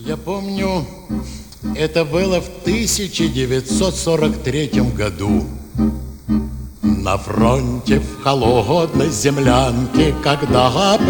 Я помню, это было в 1943 году. На фронте в холодной землянке, когда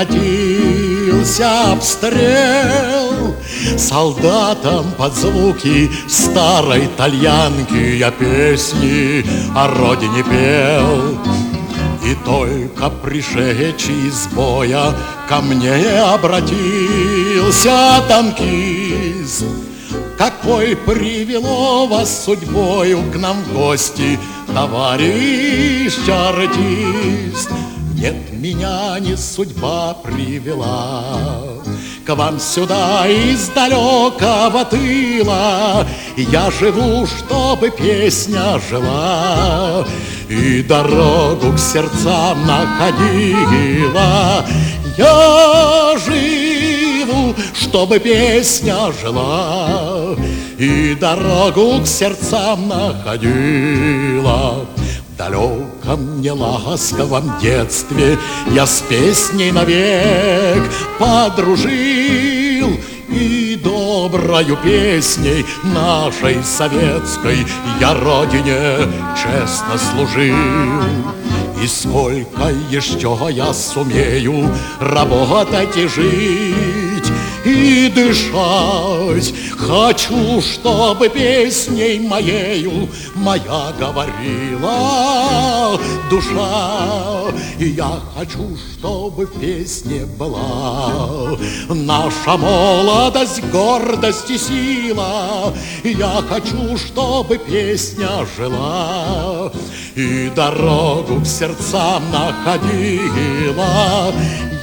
прекратился обстрел, солдатам под звуки старой тальянки я песни о родине пел. И только пришедший из боя ко мне обратился танкист: какой привело вас судьбою к нам в гости, товарищ артист? Нет, меня не судьба привела к вам сюда из далекого тыла. Я живу, чтобы песня жила и дорогу к сердцам находила. Я живу, чтобы песня жила и дорогу к сердцам находила. В далеком неласковом детстве я с песней навек подружил, и доброю песней нашей советской я родине честно служил. И сколько еще я сумею работать и жить, и дышать, хочу, чтобы песней моею моя говорила душа. И я хочу, чтобы в песне была наша молодость, гордость и сила. И я хочу, чтобы песня жила и дорогу к сердцам находила.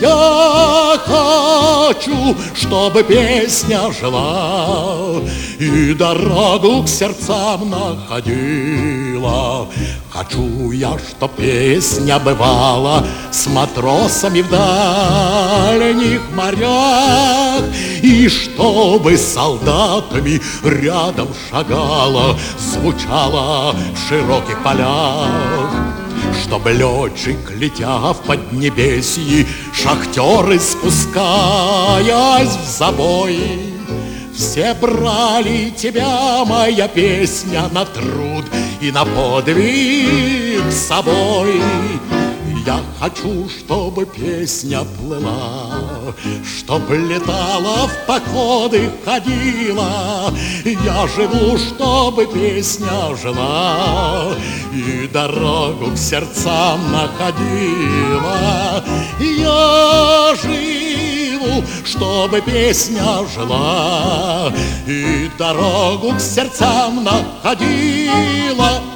Я хочу, чтобы песня жила и дорогу к сердцам находила. Хочу я, чтоб песня бывала с матросами в дальних морях, и чтобы с солдатами рядом шагала, звучала в широких полях. Чтоб летчик, летя в поднебесье, шахтеры, спускаясь в забой, все брали тебя, моя песня, на труд и на подвиг с собой. Я хочу, чтобы песня плыла, чтоб летала, в походы ходила. Я живу, чтобы песня жила и дорогу к сердцам находила. Я живу, чтобы песня жила и дорогу к сердцам находила.